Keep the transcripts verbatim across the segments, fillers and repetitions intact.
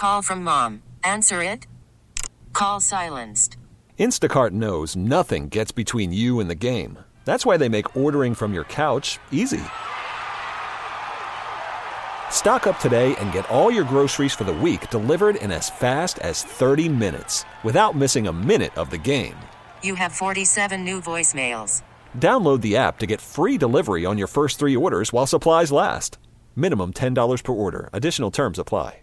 Call from mom. Answer it. Call silenced. Instacart knows nothing gets between you and the game. That's why they make ordering from your couch easy. Stock up today and get all your groceries for the week delivered in as fast as thirty minutes without missing a minute of the game. You have forty-seven new voicemails. Download the app to get free delivery on your first three orders while supplies last. Minimum ten dollars per order. Additional terms apply.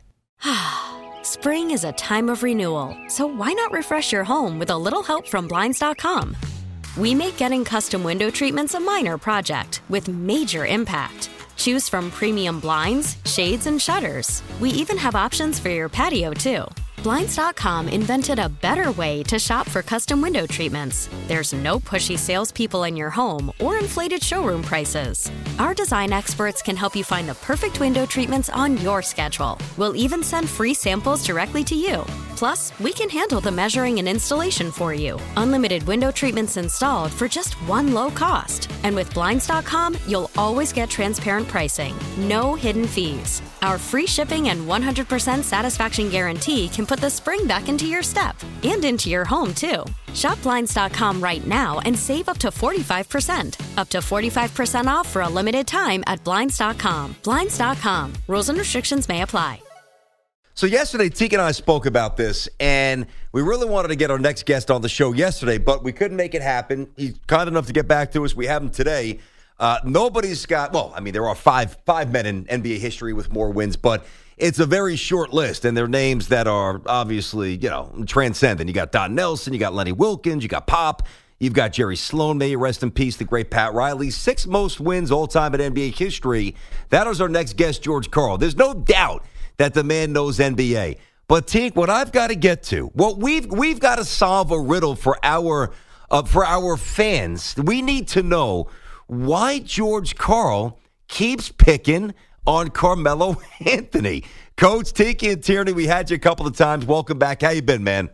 Spring is a time of renewal, so why not refresh your home with a little help from Blinds dot com? We make getting custom window treatments a minor project with major impact. Choose from premium blinds, shades, and shutters. We even have options for your patio, too. Blinds dot com invented a better way to shop for custom window treatments. There's no pushy salespeople in your home or inflated showroom prices. Our design experts can help you find the perfect window treatments on your schedule. We'll even send free samples directly to you. Plus, we can handle the measuring and installation for you. Unlimited window treatments installed for just one low cost. And with Blinds dot com, you'll always get transparent pricing. No hidden fees. Our free shipping and one hundred percent satisfaction guarantee can put the spring back into your step and into your home, too. Shop Blinds dot com right now and save up to forty-five percent. Up to forty-five percent off for a limited time at Blinds dot com. Blinds dot com. Rules and restrictions may apply. So yesterday, Teak and I spoke about this, and we really wanted to get our next guest on the show yesterday, but we couldn't make it happen. He's kind enough to get back to us. We have him today. Uh, nobody's got, well, I mean, there are five five men in N B A history with more wins, but it's a very short list, and they're names that are obviously, you know, transcendent. You got Don Nelson, you got Lenny Wilkins, you got Pop, you've got Jerry Sloan, may you rest in peace, the great Pat Riley. Six most wins all time in N B A history. That is our next guest, George Karl. There's no doubt that the man knows N B A. But Teak, what I've got to get to, what we've we've got to solve a riddle for our uh, for our fans. We need to know why George Karl keeps picking on Carmelo Anthony. Coach Tiki and Tierney, we had you a couple of times. Welcome back. How you been, man?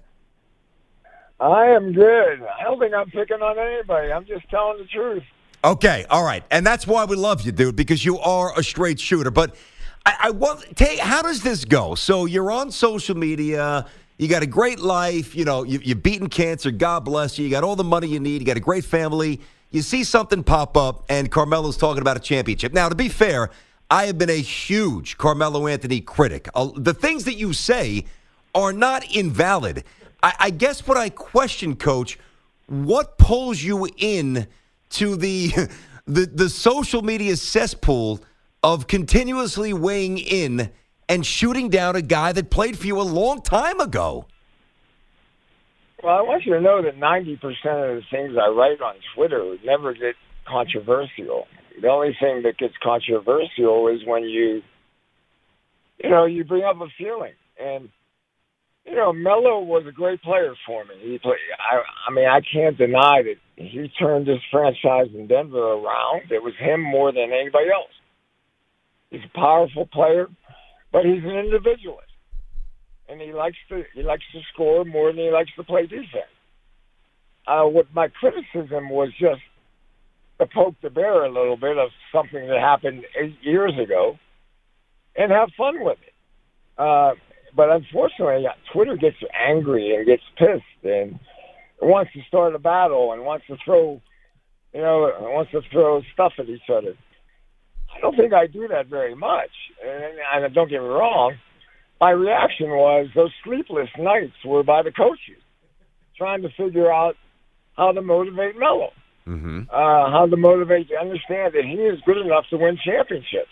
I am good. I don't think I'm picking on anybody. I'm just telling the truth. Okay, all right. And that's why we love you, dude, because you are a straight shooter. But I, I want take how does this go? So you're on social media, you got a great life, you know, you, you're beating cancer, God bless you, you got all the money you need, you got a great family, you see something pop up, and Carmelo's talking about a championship. Now, to be fair, I have been a huge Carmelo Anthony critic. Uh, the things that you say are not invalid. I, I guess what I question, Coach, what pulls you in to the the the social media cesspool of continuously weighing in and shooting down a guy that played for you a long time ago? Well, I want you to know that ninety percent of the things I write on Twitter never get controversial. The only thing that gets controversial is when you, you know, you bring up a feeling. And, you know, Melo was a great player for me. He played, I, I mean, I can't deny that he turned this franchise in Denver around. It was him more than anybody else. He's a powerful player, but he's an individualist. And he likes to he likes to score more than he likes to play defense. Uh, what my criticism was just to poke the bear a little bit of something that happened eight years ago and have fun with it. Uh, but unfortunately, Twitter gets angry and gets pissed and wants to start a battle and wants to throw, you know, wants to throw stuff at each other. I don't think I do that very much. And, and don't get me wrong, my reaction was those sleepless nights were by the coaches trying to figure out how to motivate Melo. Mm-hmm. Uh, how to motivate to understand that he is good enough to win championships.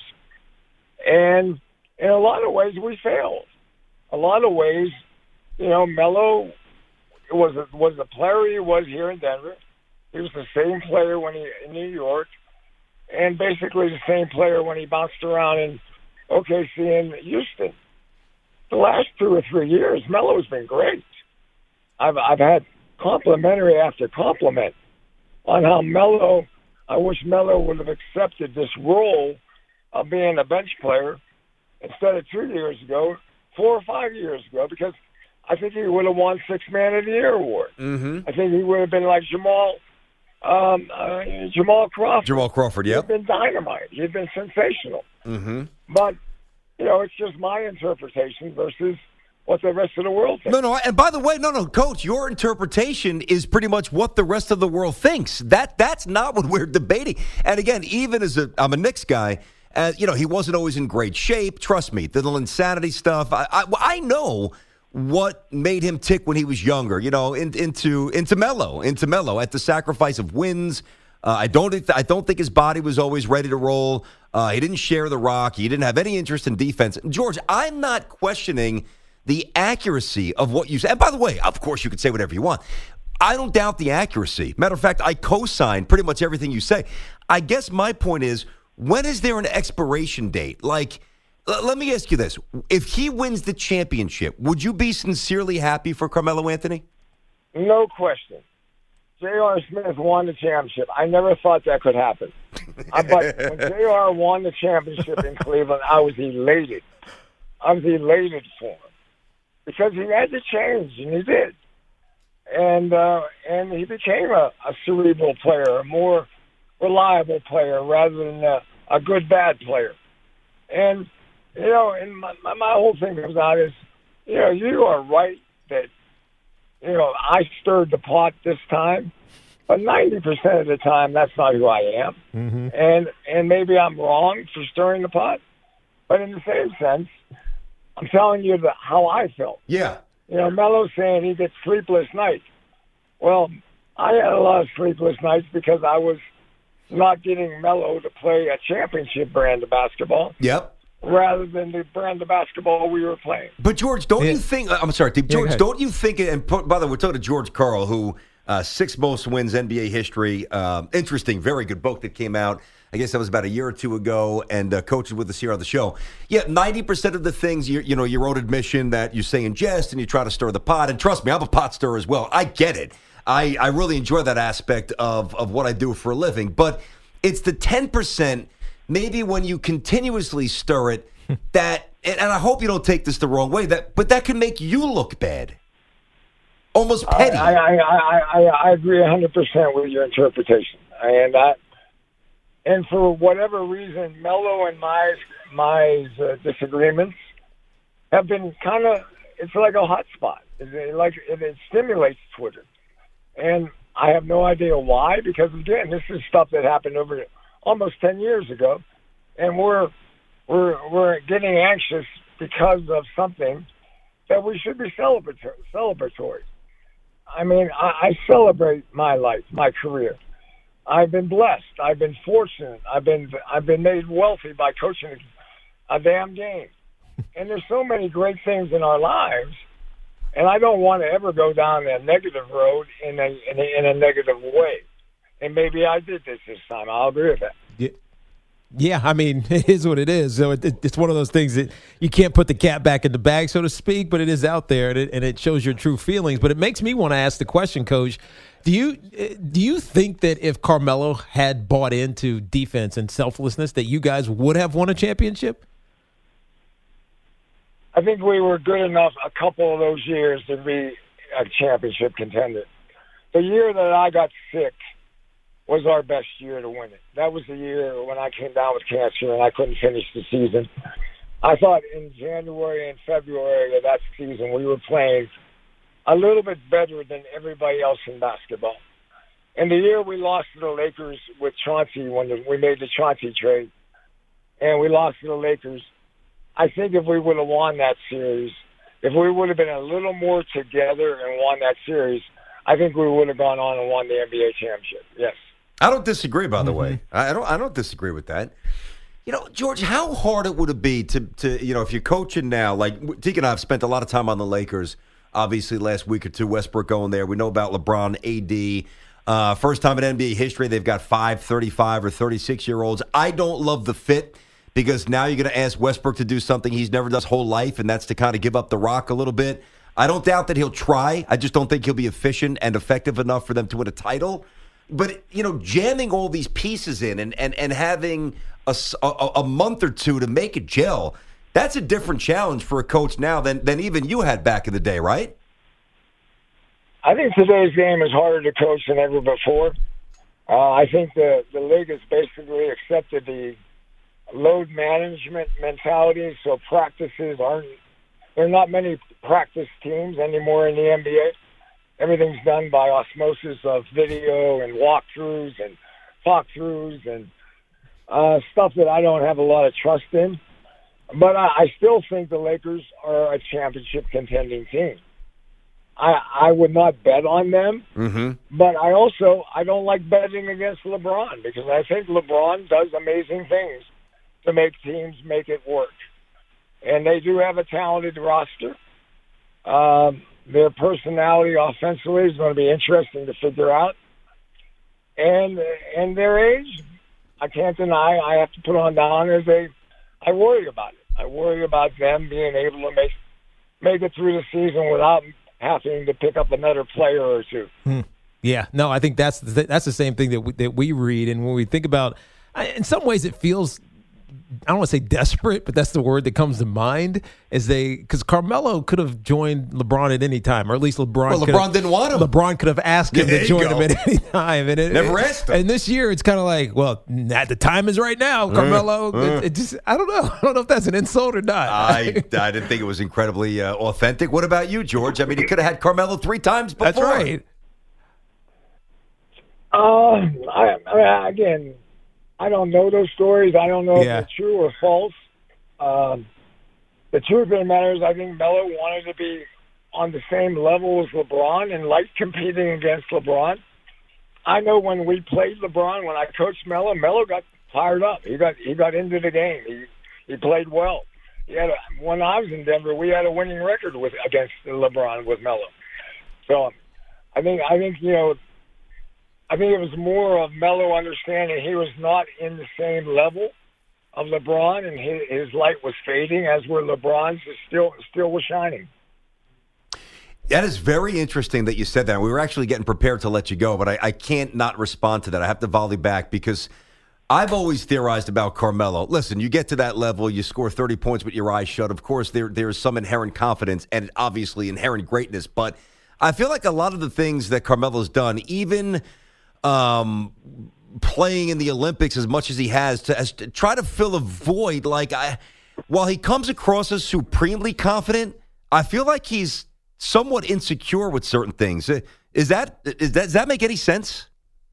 And in a lot of ways, we failed. A lot of ways, you know, Melo was a, was the player he was here in Denver. He was the same player when he in New York, and basically the same player when he bounced around in O K C and Houston. The last two or three years, Melo's been great. I've I've had complimentary after compliment on how Melo, I wish Melo would have accepted this role of being a bench player instead of two years ago, four or five years ago, because I think he would have won Six Man of the Year award. Mm-hmm. I think he would have been like Jamal um, uh, Jamal Crawford. Jamal Crawford, yeah. He'd been dynamite. He'd been sensational. Mm-hmm. But, you know, it's just my interpretation versus what the rest of the world thinks. No, no, and by the way, no, no, Coach, your interpretation is pretty much what the rest of the world thinks. That That's not what we're debating. And again, even as a, I'm a Knicks guy, uh, you know, he wasn't always in great shape. Trust me, the little insanity stuff. I, I, I know what made him tick when he was younger, you know, in, into into Melo, into Melo at the sacrifice of wins. Uh, I don't I don't think his body was always ready to roll. Uh, he didn't share the rock. He didn't have any interest in defense. George, I'm not questioning the accuracy of what you said. And by the way, of course, you could say whatever you want. I don't doubt the accuracy. Matter of fact, I co-sign pretty much everything you say. I guess my point is, when is there an expiration date? Like, l- let me ask you this. If he wins the championship, would you be sincerely happy for Carmelo Anthony? No question. J R. Smith won the championship. I never thought that could happen. I, but when J R won the championship in Cleveland, I was elated. I was elated for him. Because he had to change, and he did. And uh, and he became a, a cerebral player, a more reliable player rather than a, a good, bad player. And, you know, and my, my, my whole thing comes out is, you know, you are right that, you know, I stirred the pot this time, but ninety percent of the time, that's not who I am. Mm-hmm. And and maybe I'm wrong for stirring the pot, but in the same sense, I'm telling you the, how I felt. Yeah. You know, Melo's saying he gets sleepless nights. Well, I had a lot of sleepless nights because I was not getting Melo to play a championship brand of basketball. Yep. Rather than the brand of basketball we were playing. But, George, don't yeah. you think – I'm sorry, George, yeah, don't you think – and put, by the way, we're talking to George Karl, who uh, six most wins N B A history. Um, interesting, very good book that came out. I guess that was about a year or two ago, and uh, Coach is with us here on the show. Yeah, ninety percent of the things, you, you know, your own admission that you say in jest and you try to stir the pot. And trust me, I'm a pot stirrer as well. I get it. I, I really enjoy that aspect of, of what I do for a living. But it's the ten percent, maybe when you continuously stir it, that, and, and I hope you don't take this the wrong way, that but that can make you look bad. Almost petty. I, I, I, I, I agree one hundred percent with your interpretation. And I, And for whatever reason, Melo and my my uh, disagreements have been kind of, it's like a hot spot. It, like it, it stimulates Twitter. And I have no idea why, because, again, this is stuff that happened over almost ten years ago. And we're, we're, we're getting anxious because of something that we should be celebratory. celebratory. I mean, I, I celebrate my life, my career. I've been blessed. I've been fortunate. I've been I've been made wealthy by coaching a damn game. And there's so many great things in our lives, and I don't want to ever go down a negative road in a in a, in a negative way. And maybe I did this this time. I'll agree with that. Yeah. Yeah, I mean, it is what it is. So it, it, it's one of those things that you can't put the cat back in the bag, so to speak, but it is out there, and it, and it shows your true feelings. But it makes me want to ask the question, Coach, do you do you think that if Carmelo had bought into defense and selflessness that you guys would have won a championship? I think we were good enough a couple of those years to be a championship contender. The year that I got sick was our best year to win it. That was the year when I came down with cancer and I couldn't finish the season. I thought in January and February of that season we were playing a little bit better than everybody else in basketball. And the year we lost to the Lakers with Chauncey, when we made the Chauncey trade, and we lost to the Lakers, I think if we would have won that series, if we would have been a little more together and won that series, I think we would have gone on and won the N B A championship. Yes. I don't disagree, by the Mm-hmm. way. I don't I don't disagree with that. You know, George, how hard it would it be to, to you know, if you're coaching now, like Teague and I have spent a lot of time on the Lakers, obviously last week or two, Westbrook going there. We know about LeBron, A D. Uh, first time in N B A history, they've got five thirty-five or thirty-six-year-olds. I don't love the fit because now you're going to ask Westbrook to do something he's never done his whole life, and that's to kind of give up the rock a little bit. I don't doubt that he'll try. I just don't think he'll be efficient and effective enough for them to win a title. But, you know, jamming all these pieces in and, and, and having a, a, a month or two to make it gel, that's a different challenge for a coach now than, than even you had back in the day, right? I think today's game is harder to coach than ever before. Uh, I think the, the league has basically accepted the load management mentality, so practices aren't there are not many practice teams anymore in the N B A. Everything's done by osmosis of video and walkthroughs and talk-throughs and uh, stuff that I don't have a lot of trust in. But I, I still think the Lakers are a championship contending team. I, I would not bet on them, mm-hmm. but I also I don't like betting against LeBron because I think LeBron does amazing things to make teams make it work. And they do have a talented roster. Um, their personality offensively is going to be interesting to figure out. And and their age, I can't deny, I have to put on the honor. They, I worry about it. I worry about them being able to make make it through the season without having to pick up another player or two. Hmm. Yeah, no, I think that's the, that's the same thing that we, that we read. And when we think about, in some ways, it feels, I don't want to say desperate, but that's the word that comes to mind. Is they because Carmelo could have joined LeBron at any time, or at least LeBron. Well, LeBron didn't want him. LeBron could have asked him Yeah, to join go. him at any time, and it Never it, asked him. And this year, it's kind of like, well, at the time is right now, Carmelo. uh. It, it just, I don't know, I don't know if that's an insult or not. I, I didn't think it was incredibly uh, authentic. What about you, George? I mean, he could have had Carmelo three times before. That's right. Uh, I, I, again, I don't know those stories. I don't know Yeah. if they're true or false. Um, the truth of the matter is I think Melo wanted to be on the same level as LeBron and liked competing against LeBron. I know when we played LeBron, when I coached Melo, Melo got fired up. He got he got into the game. He he played well. He had a, when I was in Denver, we had a winning record with against LeBron with Melo. So I think I think you know I think it was more of Melo understanding he was not in the same level of LeBron, and his, his light was fading, as were LeBron's still still was shining. That is very interesting that you said that. We were actually getting prepared to let you go, but I, I can't not respond to that. I have to volley back because I've always theorized about Carmelo. Listen, you get to that level, you score thirty points with your eyes shut. Of course, there there is some inherent confidence and obviously inherent greatness, but I feel like a lot of the things that Carmelo's done, even um, playing in the Olympics as much as he has, to, as, to try to fill a void, like I, while he comes across as supremely confident, I feel like he's somewhat insecure with certain things. Is that is that does that make any sense?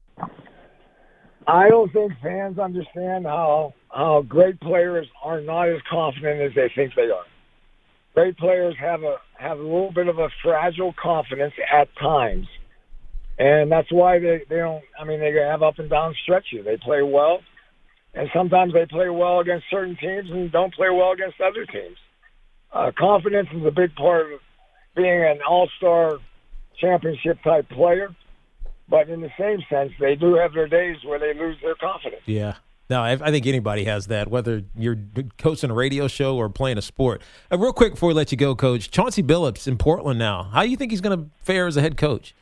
I don't think fans understand how how great players are not as confident as they think they are. Great players have a have a little bit of a fragile confidence at times, and that's why they, they don't. I mean, they have up and down stretches. They play well, and sometimes they play well against certain teams and don't play well against other teams. Uh, confidence is a big part of being an all-star championship-type player. But in the same sense, they do have their days where they lose their confidence. Yeah. No, I, I think anybody has that, whether you're coaching a radio show or playing a sport. Uh, real quick before we let you go, Coach, Chauncey Billups in Portland now. How do you think he's going to fare as a head coach?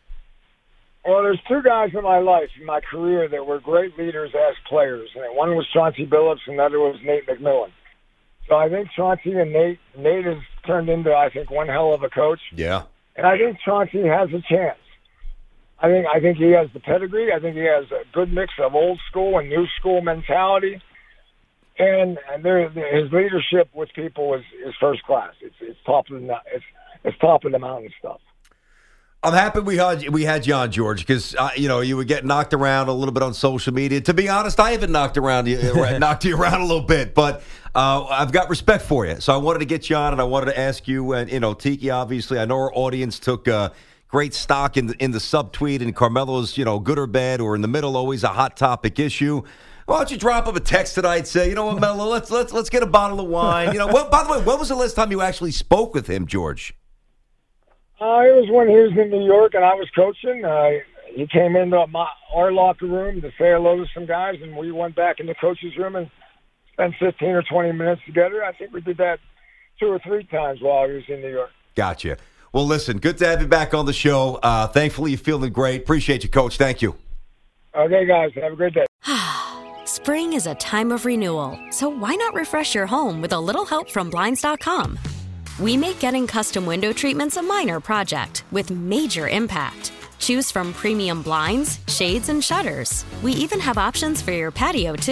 Well, there's two guys in my life, in my career, that were great leaders as players. And one was Chauncey Billups, and the other was Nate McMillan. So I think Chauncey and Nate, Nate has turned into, I think, one hell of a coach. Yeah. And I think Chauncey has a chance. I think I think he has the pedigree. I think he has a good mix of old school and new school mentality, and, and there, his leadership with people is, is first class. It's it's top of the it's it's top of the mountain stuff. I'm happy we had we had you on, George, because uh, you know you would get knocked around a little bit on social media. To be honest, I haven't knocked around you, knocked you around a little bit, but uh, I've got respect for you. So I wanted to get you on, and I wanted to ask you. And you know, Tiki, obviously, I know our audience took uh, great stock in the, in the subtweet, and Carmelo's, you know, good or bad or in the middle, always a hot topic issue. Why don't you drop him a text tonight? Say, you know what, Melo, let's let's let's get a bottle of wine. You know, well, by the way, when was the last time you actually spoke with him, George? Uh, it was when he was in New York and I was coaching. Uh, he came into my, our locker room to say hello to some guys, and we went back in the coach's room and spent fifteen or twenty minutes together. I think we did that two or three times while he was in New York. Gotcha. Well, listen, good to have you back on the show. Uh, thankfully, you're feeling great. Appreciate you, Coach. Thank you. Okay, guys. Have a great day. Spring is a time of renewal, so why not refresh your home with a little help from Blinds dot com? We make getting custom window treatments a minor project with major impact. Choose from premium blinds, shades, and shutters. We even have options for your patio, too.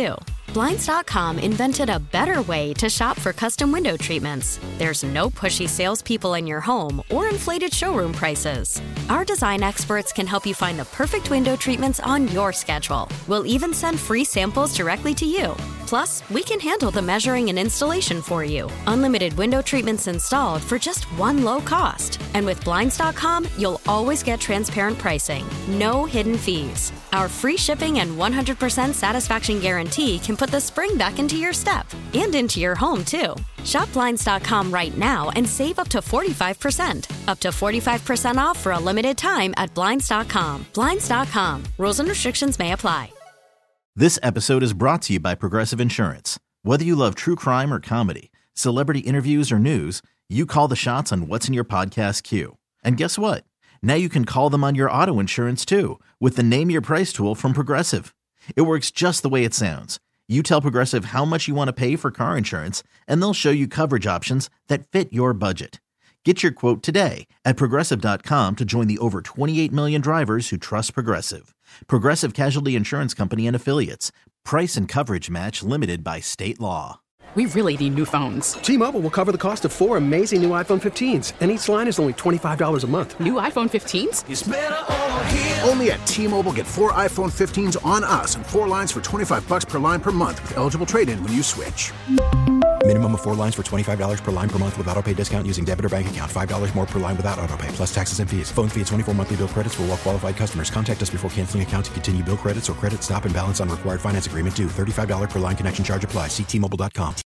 Blinds dot com invented a better way to shop for custom window treatments. There's no pushy salespeople in your home or inflated showroom prices. Our design experts can help you find the perfect window treatments on your schedule. We'll even send free samples directly to you. Plus, we can handle the measuring and installation for you. Unlimited window treatments installed for just one low cost. And with Blinds dot com, you'll always get transparent pricing. No hidden fees. Our free shipping and one hundred percent satisfaction guarantee can put the spring back into your step and into your home, too. Shop Blinds dot com right now and save up to forty-five percent. Up to forty-five percent off for a limited time at Blinds dot com. Blinds dot com. Rules and restrictions may apply. This episode is brought to you by Progressive Insurance. Whether you love true crime or comedy, celebrity interviews or news, you call the shots on what's in your podcast queue. And guess what? Now you can call them on your auto insurance too with the Name Your Price tool from Progressive. It works just the way it sounds. You tell Progressive how much you want to pay for car insurance, and they'll show you coverage options that fit your budget. Get your quote today at Progressive dot com to join the over twenty-eight million drivers who trust Progressive. Progressive Casualty Insurance Company and Affiliates. Price and coverage match limited by state law. We really need new phones. T-Mobile will cover the cost of four amazing new iPhone fifteens, and each line is only twenty-five dollars a month. New iPhone fifteens? It's better over here. Only at T-Mobile, get four iPhone fifteens on us and four lines for twenty-five bucks per line per month with eligible trade-in when you switch. Minimum of four lines for twenty-five dollars per line per month with autopay discount using debit or bank account. five dollars more per line without autopay, plus taxes and fees. Phone fee at twenty-four monthly bill credits for well-qualified customers. Contact us before canceling account to continue bill credits or credit stop and balance on required finance agreement due. thirty-five dollars per line connection charge applies. See T Mobile dot com.